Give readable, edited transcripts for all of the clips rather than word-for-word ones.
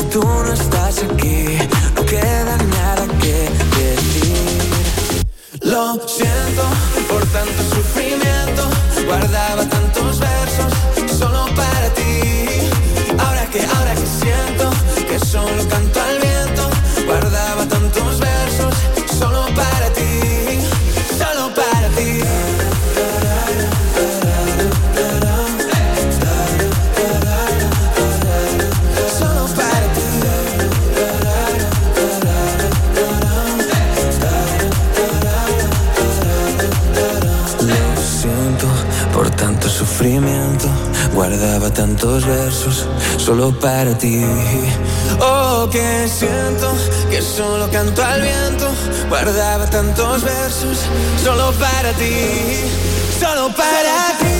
tú no estás aquí, no queda nada que decir. Lo siento por tanto sufrimiento, guardaba tantos versos solo para ti. Ahora que siento que solo canto al viento, guardaba tantos versos solo para ti, solo para ti. Solo para ti. Lo siento por tanto sufrimiento, guardaba tantos versos solo para ti. Oh, que siento que solo canto al viento, guardaba tantos versos solo para ti, solo para ti.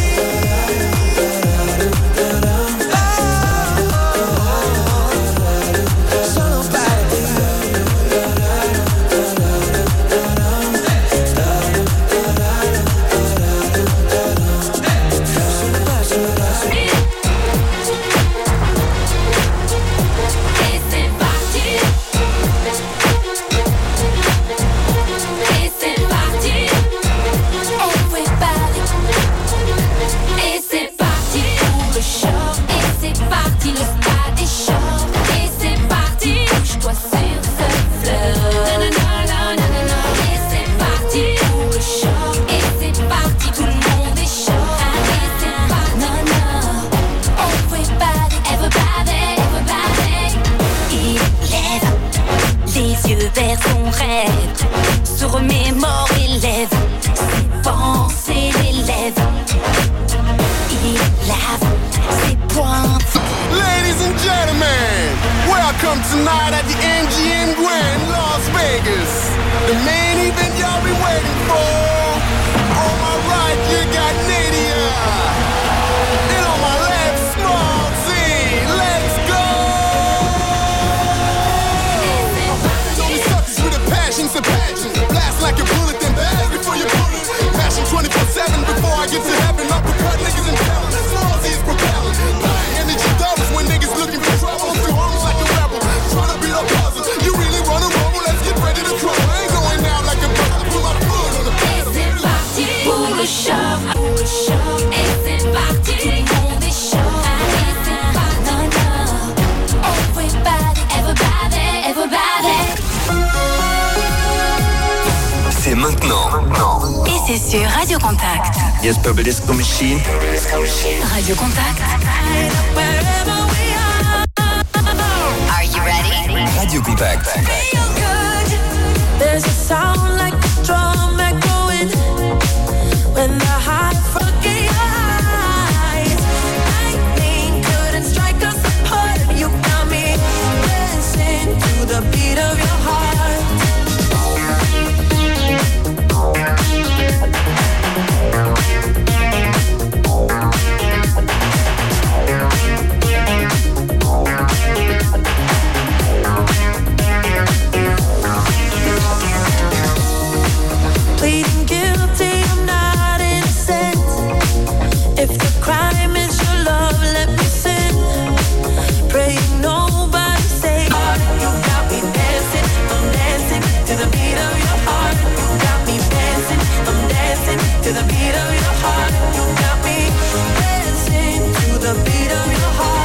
Vers son rêve, se remémore et lève ses pensées, les lèvres. Il lave ses pointes. Ladies and gentlemen, welcome tonight at the MGM Grand, Las Vegas. The main event y'all been waiting for. On my right, you got Nadia. And on my left, Small Z. Let's go! Passion's a passion. Blast like a bullet, then blast before you pull it. Passion 24/7 before I get to heaven. Uppercut niggas in talent. Small Z is propelling. Energy doubles when niggas looking for trouble. Through homes like a rebel. Trying to beat up puzzle. You really wanna roll? Let's get ready to trouble. I ain't going out like a brother. Pull my foot on the pedal. Et c'est parti pour le show. Et c'est parti. Tout le monde est chaud. Et c'est parti. Everybody, everybody, everybody. C'est maintenant. Et c'est sur Radio Contact. Yes, Purple Disco Machine. Radio Contact. Are you ready? Radio Contact. There's a sound like a drum echoing when the heart forgets your eyes. Lightning couldn't strike us apart. You got me dancing to the beat of your heart. Pleading guilty, I'm not innocent. If the crime is your love, let me sin. Praying nobody say you got me dancing, I'm dancing to the beat of your heart. You got me dancing, I'm dancing to the beat of your heart. You got me dancing to the beat of your heart.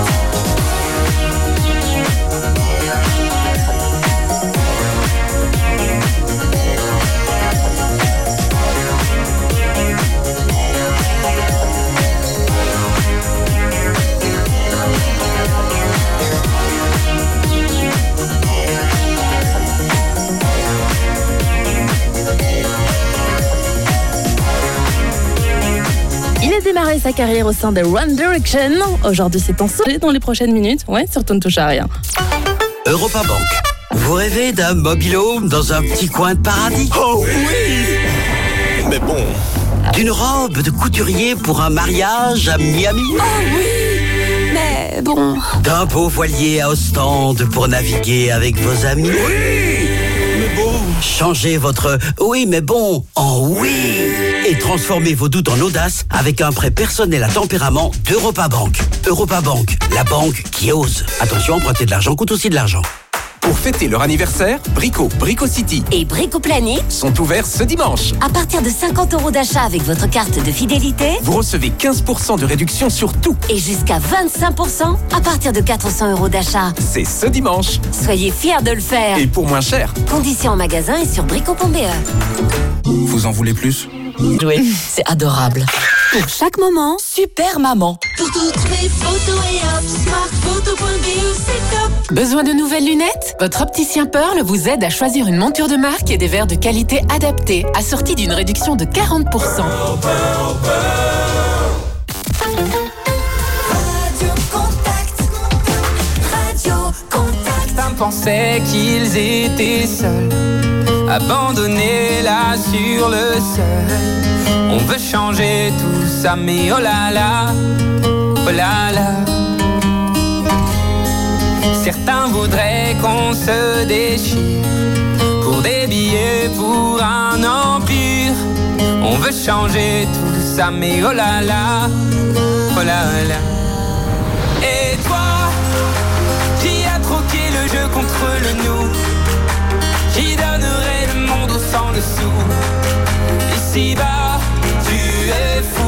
Il a démarré sa carrière au sein de One Direction. Aujourd'hui, c'est en solo dans les prochaines minutes. Ouais, surtout ne touche à rien. Europa Bank. Vous rêvez d'un mobilo dans un petit coin de paradis? Oh oui! Mais bon. D'une robe de couturier pour un mariage à Miami? Oh oui, mais bon. D'un beau voilier à Ostende pour naviguer avec vos amis? Oui! Mais bon. Changez votre « oui mais bon » en « oui ». Et transformez vos doutes en audace avec un prêt personnel à tempérament d'Europa Bank. Europa Bank, la banque qui ose. Attention, emprunter de l'argent coûte aussi de l'argent. Pour fêter leur anniversaire, Brico City et Brico Planning sont ouverts ce dimanche. À partir de 50 € d'achat avec votre carte de fidélité, vous recevez 15% de réduction sur tout. Et jusqu'à 25% à partir de 400 € d'achat. C'est ce dimanche. Soyez fiers de le faire. Et pour moins cher. Conditions en magasin et sur brico.be. Vous en voulez plus ? Oui, c'est adorable. Pour chaque moment, super maman. Pour toutes mes photos et hop, smartphoto.be, c'est top. Besoin de nouvelles lunettes? Votre opticien Pearl vous aide à choisir une monture de marque et des verres de qualité adaptés, assortis d'une réduction de 40%. Certains pensaient qu'ils étaient seuls, abandonnés là sur le sol. On veut changer tout ça, mais oh là là, oh là là. Certains voudraient qu'on se déchire pour des billets, pour un empire. On veut changer tout ça, mais oh là là, oh là là. Et toi, qui a troqué le jeu contre le nous, qui donnerait le monde au sang dessous. Ici-bas, tu es fou.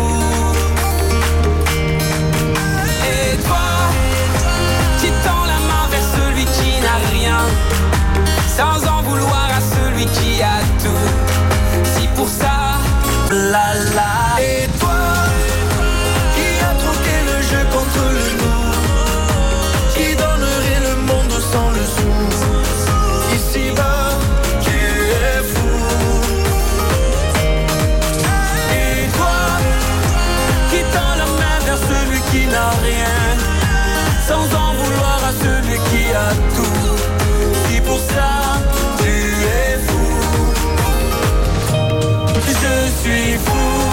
Et toi, qui tend la main vers celui qui n'a rien, sans en vouloir à celui qui a tout. Si pour ça, la la. Et toi, qui a troqué le jeu contre le nous, qui donnerait le monde sans le sou. Ici-bas, tu es fou. Et toi, qui tend la main vers celui qui n'a rien, sans en vouloir à celui qui a tout. Si pour ça, tu es fou. Je suis fou.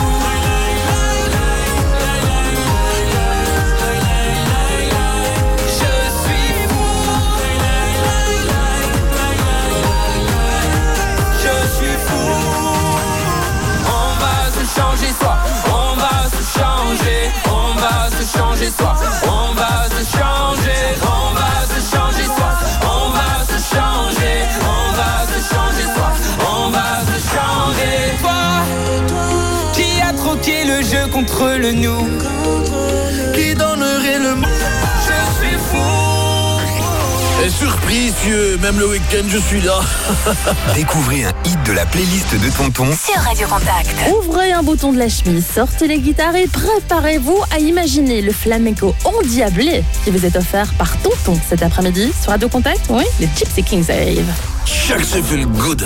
Changer soi, on va se changer, on va se changer soi, on va se changer, on va se changer soi, on va se changer, on va se changer soi, on va se changer. Toi, qui a troqué le jeu contre le nous, qui donnerait le monde, je suis fou. Et surprise, même le week-end, je suis là. Découvrez un hit de la playlist de Tonton sur Radio Contact. Ouvrez un bouton de la chemise, sortez les guitares et préparez-vous à imaginer le flamenco endiablé qui vous est offert par Tonton cet après-midi sur Radio Contact. Oui, les Gypsy Kings arrivent. Chaque se fait le good.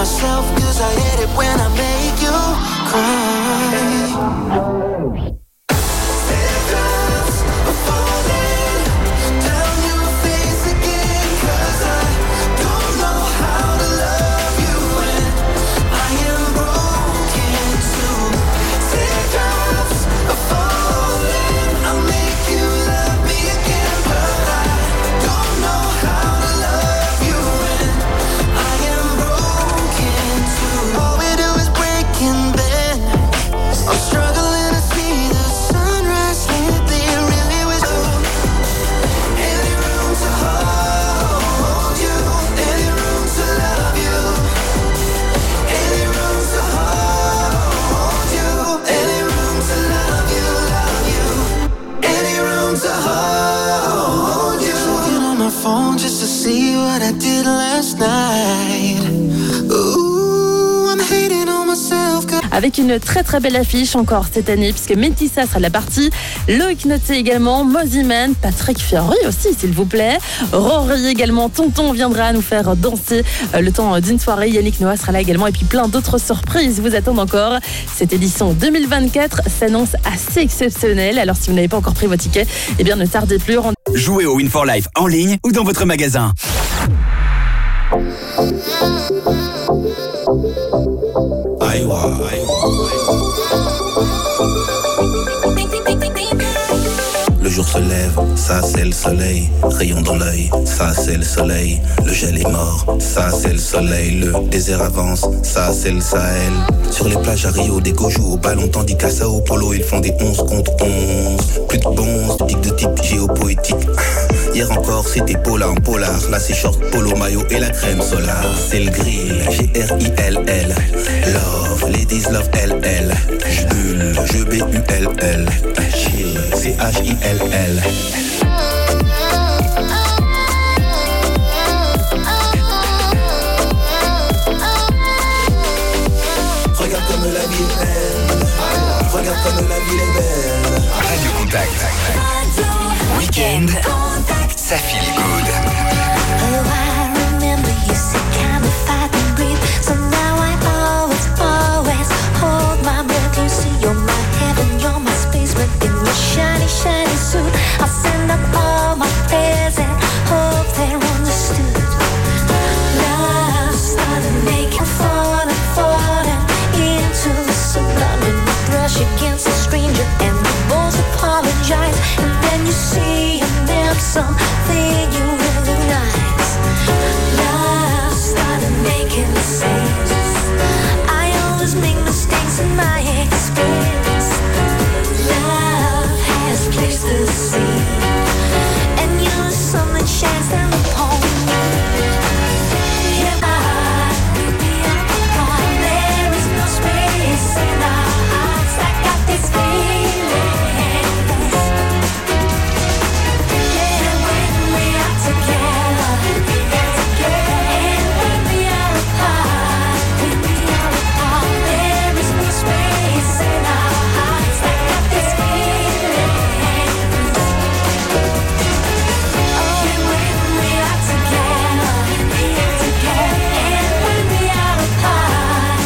myself, cause I hate it when I make you cry. Just to see what I did last night. Ooh, I'm hating on myself. Avec une très très belle affiche encore cette année, puisque Métissa sera de la partie, Loïc Noté également, Mosiman, Patrick Fiori aussi s'il vous plaît, Rory également, Tonton viendra nous faire danser le temps d'une soirée, Yannick Noah sera là également et puis plein d'autres surprises vous attendent encore. Cette édition 2024 s'annonce assez exceptionnelle, alors si vous n'avez pas encore pris vos tickets, eh bien ne tardez plus. Jouez au Win for Life en ligne ou dans votre magasin. Le jour se lève, ça c'est le soleil. Rayon dans l'œil, ça c'est le soleil. Le gel est mort, ça c'est le soleil. Le désert avance, ça c'est le Sahel. Sur les plages à Rio, des go jouent au ballon, tandis qu'à Sao Paulo ils font des 11 contre 11. Plus de bons, tic de type géopoétique. Hier encore c'était Pola en polar. Là c'est short, polo, maillot et la crème solar. C'est le grill, G-R-I-L-L. Love, ladies love L-L. J'bulle, je B-U-L-L. Chill, C-H-I-L-L. Regarde comme la vie est belle. Regarde comme la vie est belle. Radio Contact. Weekend. Ça feel good. Oh, I remember you said kind of fight and breathe. So now I always hold my breath. You see, you're my heaven, you're my space. But in your shiny, shiny suit, I'll send up all my prayers and hope they're understood. Love started making falling into the sublime. And we brush against a stranger and we both apologize. And then you see and there's something you recognize. Love started making sense. I always make mistakes in my experience. Love has placed the seed, and you're the sun that shines down upon me. Yeah, there is no space in our hearts. I got this feeling. Yeah, when we are together, and when we are apart, there is no space in our hearts. I got this feeling. Oh, and when we are together, and when we are apart,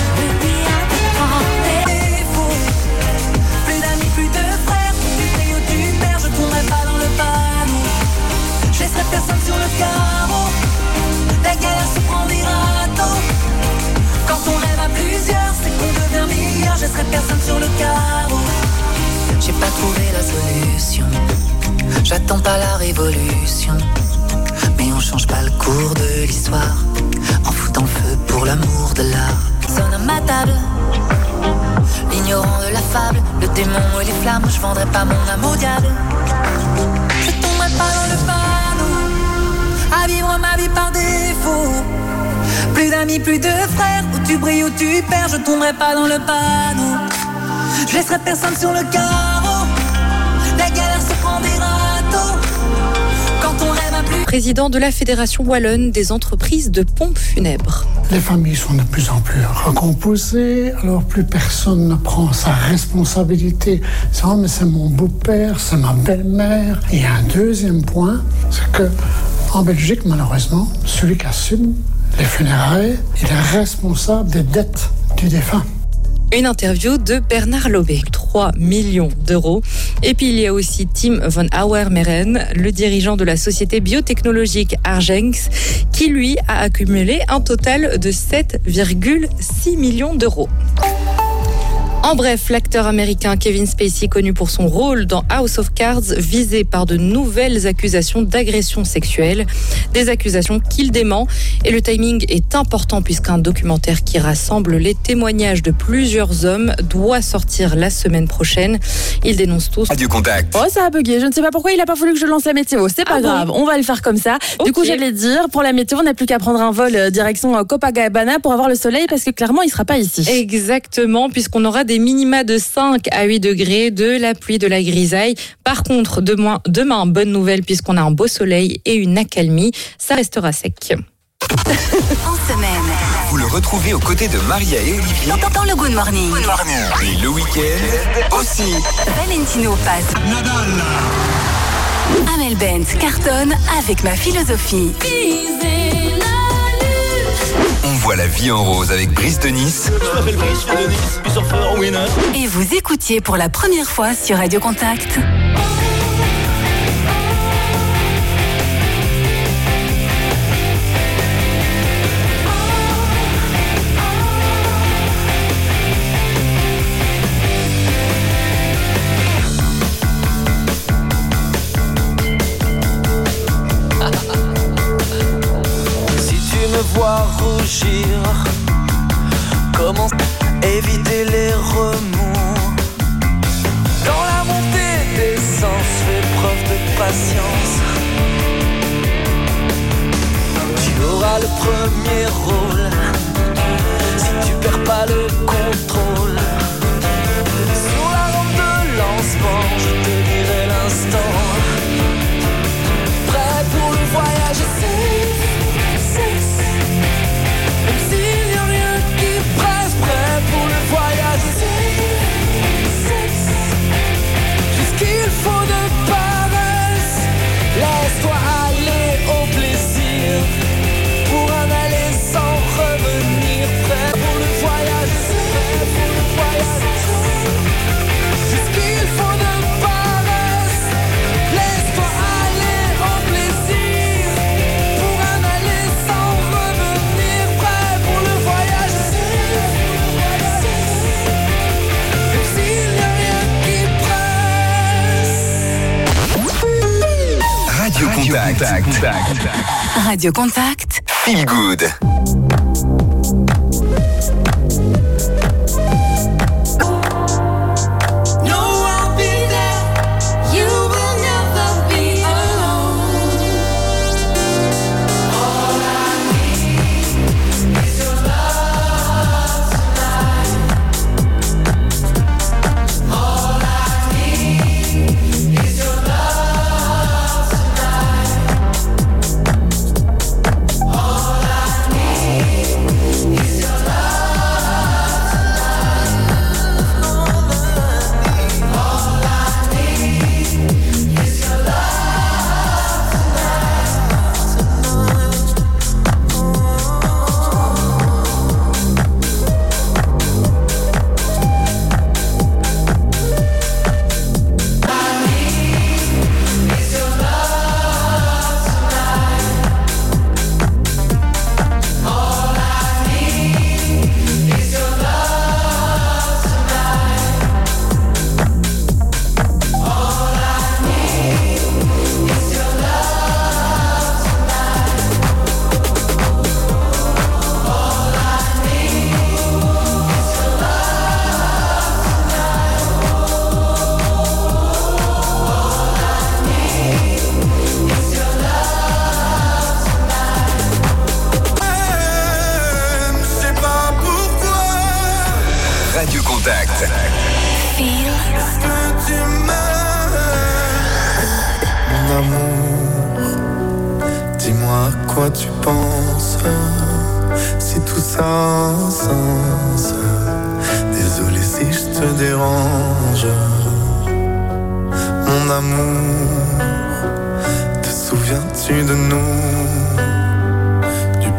Plus d'amis, plus de frères, tu payes ou tu perds, je tomberai pas dans le panneau. Je laisserai personne sur le carreau. La galère se prend des râteaux. Quand on rêve à plusieurs, c'est qu'on devient meilleur. Je laisserai personne sur le carreau. J'ai pas trouvé la solution. J'attends pas la révolution. Mais on change pas le cours de l'histoire en foutant le feu pour l'amour de l'art. Sonne à ma table, L'ignorant de la fable, le démon et les flammes. Je vendrai pas mon âme au diable. Je tomberai pas dans le panneau, à vivre ma vie par défaut. Plus d'amis, plus de frères, où tu brilles, où tu perds, je tomberai pas dans le panneau. Je laisserai personne sur le carreau. La galère se prend des râteaux. Quand on rêve à plus. Président de la Fédération wallonne des entreprises de pompes funèbres. Les familles sont de plus en plus recomposées, alors plus personne ne prend sa responsabilité. C'est mais c'est mon beau-père, c'est ma belle-mère. Et un deuxième point, c'est que en Belgique, malheureusement, celui qui assume les funérailles, il est responsable des dettes du défunt. Une interview de Bernard Lobé, 3 millions d'euros. Et puis il y a aussi Tim von Auer-Meren, le dirigeant de la société biotechnologique Argenx, qui lui a accumulé un total de 7,6 millions d'euros. En bref, l'acteur américain Kevin Spacey, connu pour son rôle dans House of Cards, visé par de nouvelles accusations d'agression sexuelle, des accusations qu'il dément. Et le timing est important puisqu'un documentaire qui rassemble les témoignages de plusieurs hommes doit sortir la semaine prochaine. Ils dénoncent tous. Radio Contact. Oh, ça a bugué. Je ne sais pas pourquoi il a pas voulu que je lance la météo. C'est pas grave. On va le faire comme ça. Du coup, j'allais dire, pour la météo, on n'a plus qu'à prendre un vol direction Copacabana pour avoir le soleil parce que clairement, il sera pas ici. Exactement, puisqu'on aura des minima de 5 à 8 degrés, de la pluie, de la grisaille. Par contre, demain, bonne nouvelle, puisqu'on a un beau soleil et une accalmie, ça restera sec. En semaine. Vous le retrouvez aux côtés de Maria et Olivier Dans le Good Morning. et le week-end aussi. Valentino passe. Nadal. Amel Bent cartonne avec Ma philosophie. On voit la vie en rose avec Brice de Nice. Je m'appelle Brice, je viens de Nice, puis surfeur, winner. Et vous écoutiez pour la première fois sur Radio Contact. Voir rougir, comment éviter les remous. Dans la montée des sens, fais preuve de patience. Tu auras le premier rôle si tu perds pas le contrôle. Sur la rampe de lancement, je te dirai l'instant. Prêt pour le voyage, il faut de paresse. Laisse-toi aller au plaisir pour un aller sans revenir. Prêt pour le voyage, prêt pour le voyage. Jusqu'il faut de paresse. Laisse-toi aller au plaisir pour un aller sans revenir. Prêt pour le voyage. Même s'il n'y a rien qui Radio Contact. Radio Contact. Feel good.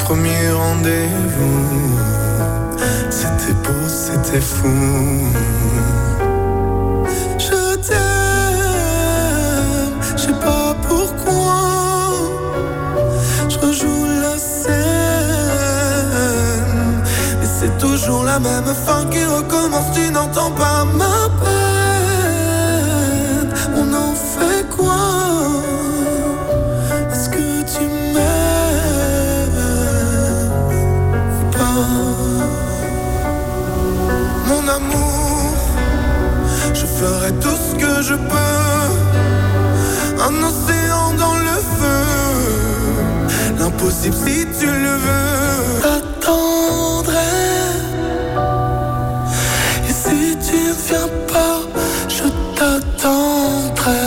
premier rendez-vous. C'était beau, c'était fou. Je t'aime, je sais pas pourquoi. Je rejoue la scène, mais c'est toujours la même fin qui recommence. Tu n'entends pas ma peine. On en fait quoi? Est-ce que tu m'aimes ou pas? Mon amour, je ferai tout ce que je peux. Un océan dans le feu, l'impossible si tu le veux. T'attendrai, et si tu ne viens pas, je t'attendrai.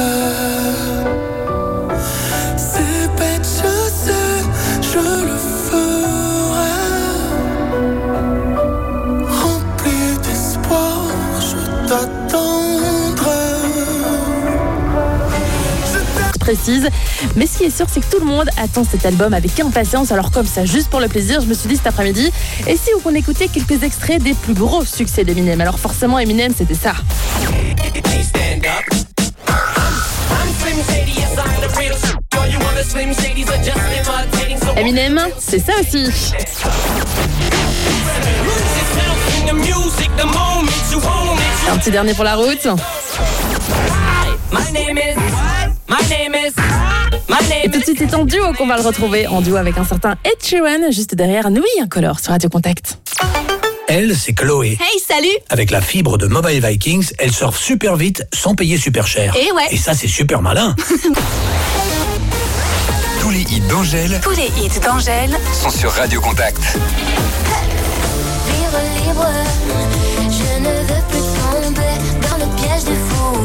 C'est bête, je sais, je le ferai. Rempli d'espoir, je t'attendrai. Précise. Mais ce qui est sûr, c'est que tout le monde attend cet album avec impatience. Alors comme ça, juste pour le plaisir, je me suis dit cet après-midi, et si on écoutait quelques extraits des plus gros succès d'Eminem? Alors forcément, Eminem, c'était ça. Eminem, c'est ça aussi. Un petit dernier pour la route. Et tout de suite, c'est en duo qu'on va le retrouver. En duo avec un certain Ed Sheeran, juste derrière Nuit Incolore sur Radio Contact. Elle, c'est Chloé. Hey, salut! Avec la fibre de Mobile Vikings, elle surfe super vite sans payer super cher. Et ouais. Et ça, c'est super malin. Tous les hits d'Angèle sont sur Radio Contact. Vivre libre, je ne veux plus tomber dans le piège des fous.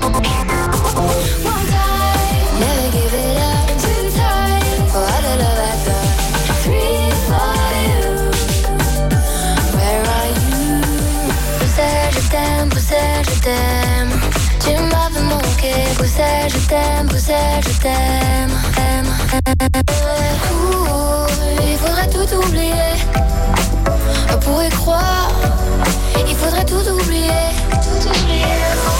One time, never give it up. Two times, for all the love I got. Three for you. Where are you? Bruxelles, je t'aime, Bruxelles, je t'aime. Tu m'as fait manquer, Bruxelles, je t'aime, Bruxelles, je t'aime. Il faudrait tout oublier. Pour y croire, il faudrait tout oublier. Tout oublier.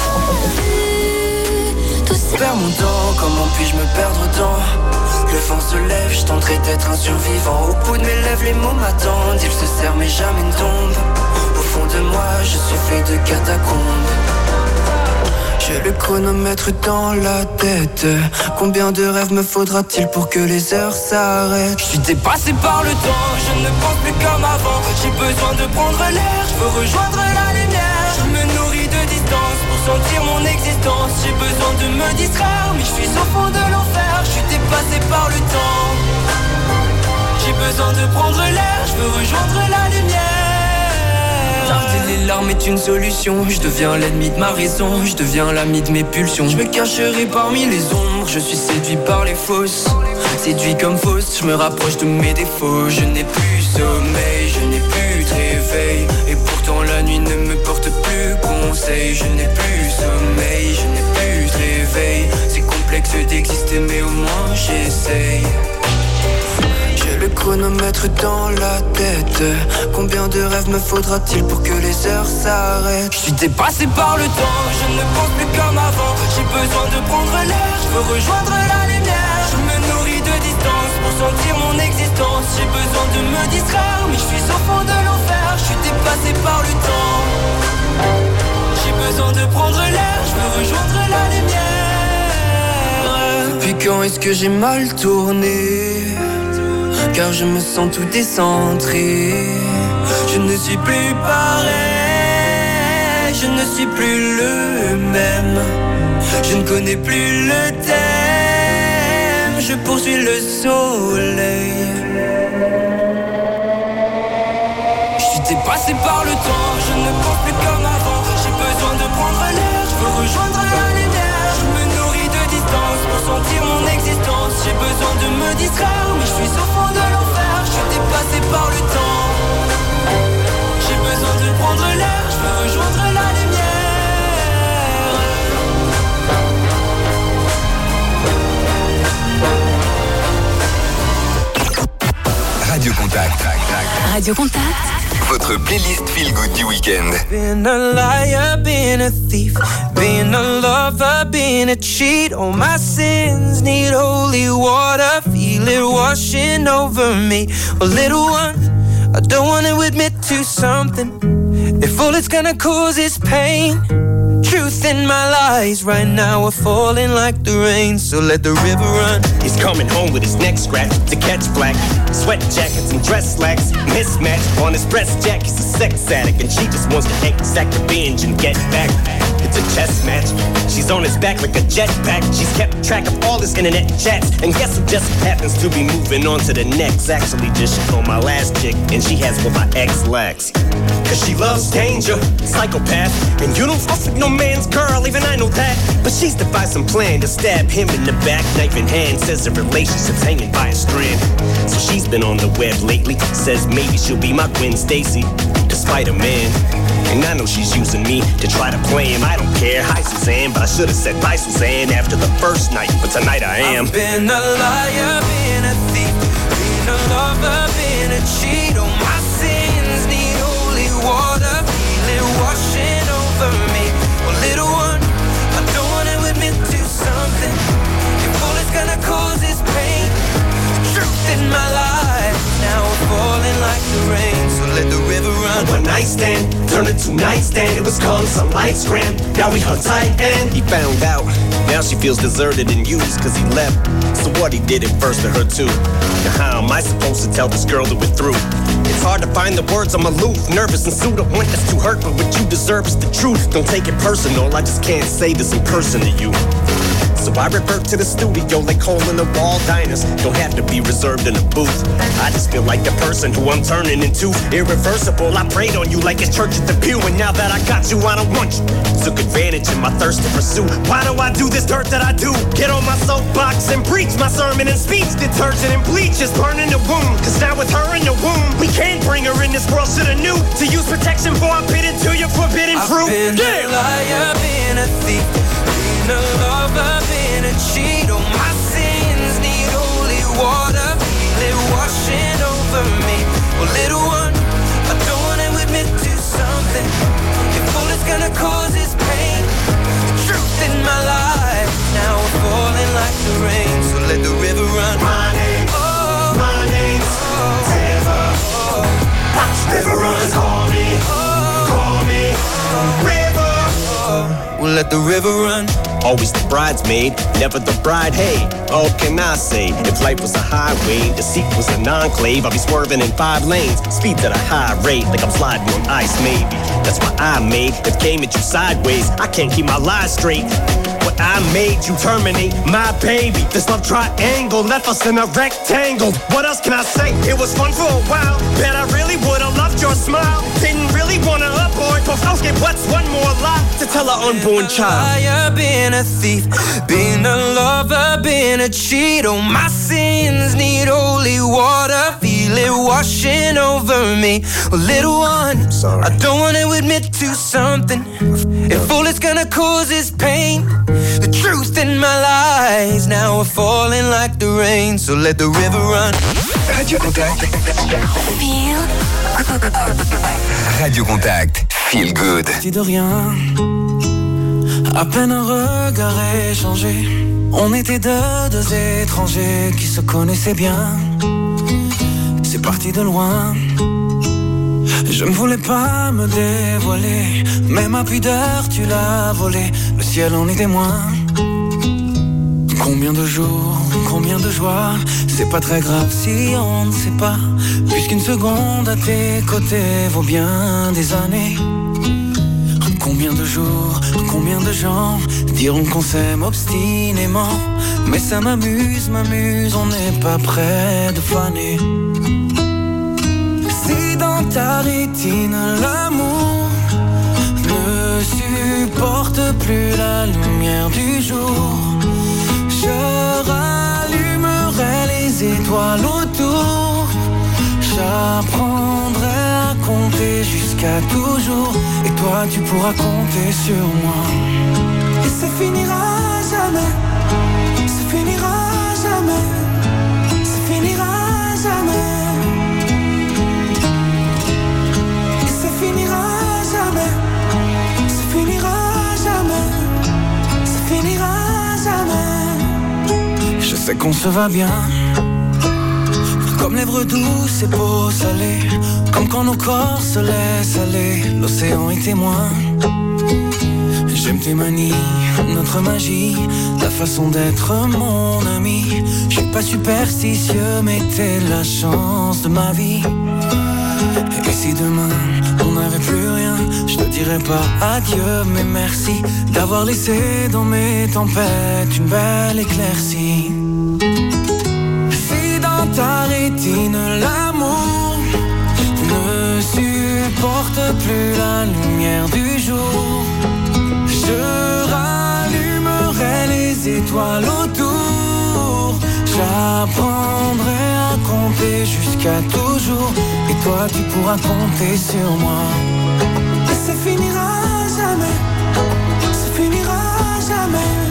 Perds mon temps, comment puis-je me perdre autant? Le vent se lève, je tenterai d'être un survivant. Au bout de mes lèvres, les mots m'attendent. Ils se serrent mais jamais ne tombent. Au fond de moi, je suis fait de catacombes. J'ai le chronomètre dans la tête. Combien de rêves me faudra-t-il pour que les heures s'arrêtent? Je suis dépassé par le temps, je ne pense plus comme avant. J'ai besoin de prendre l'air, je veux rejoindre la lumière. Je me nourris de distance pour sentir mon existence. J'ai besoin de me distraire, mais je suis au fond de l'enfer. Je suis dépassé par le temps. J'ai besoin de prendre l'air, je veux rejoindre la lumière. Garder les larmes est une solution. Je deviens l'ennemi de ma raison, je deviens l'ami de mes pulsions. Je me cacherai parmi les ombres, je suis séduit par les fausses. Séduit comme fausse, je me rapproche de mes défauts. Je n'ai plus sommeil, je n'ai plus de réveil. Et pourtant la nuit ne me porte plus conseil. Je n'ai plus sommeil, je n'ai plus de réveil. C'est complexe d'exister mais au moins j'essaye. J'ai le chronomètre dans la tête. Combien de rêves me faudra-t-il pour que les heures s'arrêtent? Je suis dépassé par le temps, je ne pense plus comme avant. J'ai besoin de prendre l'air, je veux rejoindre la lumière. Je me nourris de distance pour sentir mon existence. J'ai besoin de me distraire, mais je suis au fond de l'enfer. Je suis dépassé par le temps. J'ai besoin de prendre l'air, je veux rejoindre la lumière. Depuis quand est-ce que j'ai mal tourné? Car je me sens tout décentré. Je ne suis plus pareil, je ne suis plus le même. Je ne connais plus le thème, je poursuis le soleil. Je suis dépassé par le temps, je ne pense plus comme avant. J'ai besoin de prendre l'air, je veux rejoindre la lumière. Je me nourris de distance pour sentir mon existence. J'ai besoin de me distraire, mais je suis au fond de l'enfer. Je suis dépassé par le temps. J'ai besoin de prendre l'air, je veux rejoindre la Radio Contact. Contact. Radio Contact. Votre playlist Feel Good du week-end. Been a liar, been a thief, been a lover, been a cheat. All my sins need holy water, feel it washing over me. Well, little one, I don't want to admit to something. If all it's gonna cause is pain, truth in my lies right now are falling like the rain, so let the river run. He's coming home with his neck scratched to catch black. Sweat jackets and dress slacks, mismatch on his breast jack. He's a sex addict and she just wants to exact revenge and get back. It's a chess match. She's on his back like a jetpack. She's kept track of all his internet chats. And guess who just happens to be moving on to the next? Actually just shit on my last chick, and she has what my ex lacks. Cause she loves danger, psychopath. And you don't fuck with no man's girl, even I know that. But she's devised some plan to stab him in the back, knife in hand. Says the relationship's hanging by a strand. So she's been on the web lately. Says maybe she'll be my Gwen Stacy, despite a man. And I know she's using me to try to play him. I don't care, hi Suzanne, but I should have said bye Suzanne after the first night. But tonight I am. I've been a liar, been a thief, been a lover, been a cheat. All my sins need holy water, feel it washing over me. Well, little one, I don't want to admit to something. If all it's gonna cause is pain, the truth in my life now we're falling like the rain, so let the river run. One night stand turned into nightstand. It was called some light scram. Now we hung tight and he found out. Now she feels deserted and used cause he left. So what, he did it first to her too. Now how am I supposed to tell this girl that we're through? It's hard to find the words, I'm aloof, nervous and sued. I want this to hurt, but what you deserve is the truth. Don't take it personal, I just can't say this in person to you. So I revert to the studio like hole in the wall diners. Don't have to be reserved in a booth. I just feel like the person who I'm turning into. Irreversible, I prayed on you like it's church at the pew. And now that I got you, I don't want you. Took advantage of my thirst to pursue. Why do I do this dirt that I do? Get on my soapbox and preach my sermon and speech. Detergent and bleach is burning the womb. Cause now with her in the womb, we can't bring her in this world. Shoulda knew to use protection before I bit into your forbidden fruit. I've been a liar, been a thief, been a lover, been a cheat. All my sins need holy water, feel it washing over me. Well, little one, I don't want to admit to something. If all it's gonna cause is pain, the truth in my life now we're falling like the rain, so let the river run. My name, River. River run. Call me, River. We'll let the river run. Always the bridesmaid, never the bride. Hey, all can I say? If life was a highway, deceit was an enclave, I'd be swerving in 5 lanes, speed at a high rate, like I'm sliding on ice maybe. That's why I made the game at you sideways. I can't keep my lies straight. What I made you terminate my baby. This love triangle left us in a rectangle. What else can I say? It was fun for a while. Bet I really would've loved your smile. Didn't really wanna abort, but okay, what's one more lie to tell an unborn child? Been a thief, been a lover, been a cheat. Oh, my sins need holy water, feel it washing over me. Well, little one, I don't want to admit to something. If all it's gonna cause is pain, the truth in my lies now are falling like the rain, so let the river run. Radio Contact. Radio Contact. Feel Good. Dis de rien, à peine un regard échangé. On était deux étrangers qui se connaissaient bien. C'est parti de loin. Je ne voulais pas me dévoiler, mais ma pudeur tu l'as volée. Le ciel en est témoin. Combien de jours, combien de joies, c'est pas très grave si on ne sait pas, puisqu'une seconde à tes côtés vaut bien des années. Combien de jours, combien de gens diront qu'on s'aime obstinément, mais ça m'amuse, on n'est pas près de faner. Si dans ta rétine l'amour ne supporte plus la lumière du jour, je rallumerai les étoiles autour. J'apprendrai à compter jusqu'à toujours, et toi tu pourras compter sur moi. Et ça finira jamais, ça finira jamais, ça finira jamais. qu'on se va bien. Comme lèvres douces et peau salée, comme quand nos corps se laissent aller, l'océan est témoin. J'aime tes manies, notre magie, ta façon d'être mon ami. Je suis pas superstitieux, mais t'es la chance de ma vie. Et si demain on n'avait plus rien, je te dirais pas adieu, mais merci d'avoir laissé dans mes tempêtes une belle éclaircie. Si dans ta rétine l'amour ne supporte plus la lumière du jour, je rallumerai les étoiles autour. J'apprendrai à compter jusqu'à toujours, et toi tu pourras compter sur moi. Et ça finira jamais, ça finira jamais.